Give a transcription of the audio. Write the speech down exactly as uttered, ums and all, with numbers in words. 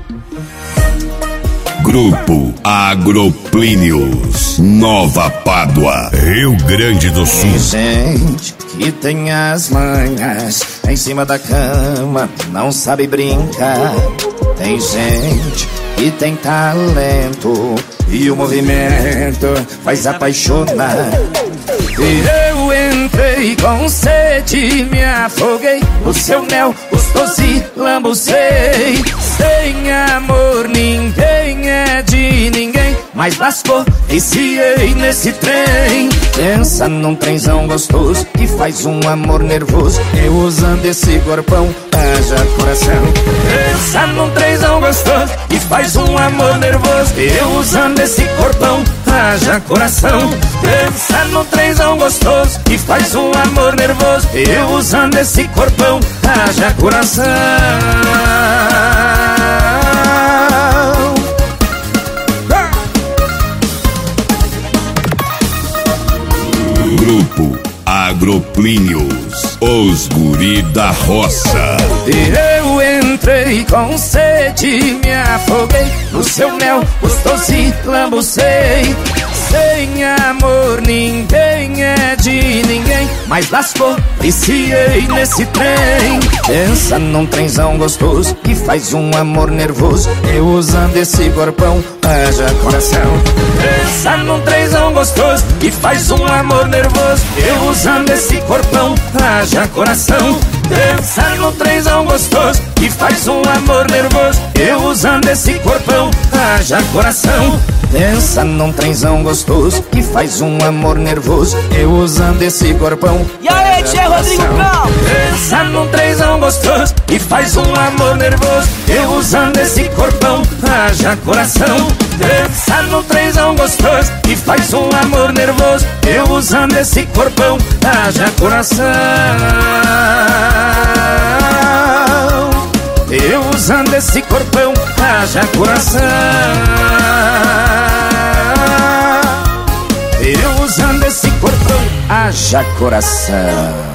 Grupo Agroplínios, Nova Pádua, Rio Grande do Sul. Tem gente que tem as manhas em cima da cama, não sabe brincar. Tem gente que tem talento e o movimento faz apaixonar. Eu entrei com sede, me afoguei no seu mel, gostoso e lambuzei. Sem amor ninguém é de ninguém, mas lascou, viciei nesse trem. Pensa num trenzão gostoso que faz um amor nervoso. Eu usando esse corpão, haja coração. Pensa num trenzão gostoso que faz um amor nervoso. Eu usando esse corpão, haja coração. Pensa num trenzão gostoso que faz um amor nervoso. Eu usando esse corpão, haja coração. Grupo Agroplínios, os guri da roça. Eu entrei com sede, me afoguei no seu mel, gostoso e lambuzei. Sem amor ninguém é de ninguém, mas lascou, viciei nesse trem. Pensa num trenzão gostoso que faz um amor nervoso. Eu usando esse corpão, haja coração. Pensa num trenzão gostoso que faz um amor nervoso. Eu usando esse corpão, haja coração. Pensa num trenzão gostoso que faz um amor nervoso. Eu usando esse corpão, haja coração. Pensa num trenzão gostoso que faz um amor nervoso. Eu usando esse corpão. E aí, tia Rodrigo Cal? Pensa num trenzão gostoso que faz um amor nervoso. Eu usando esse corpão, haja coração. Pensa num trenzão gostoso que faz um amor nervoso. Eu usando esse corpão, haja coração. Eu usando esse corpão, haja coração. Eu usando esse corpão, haja coração.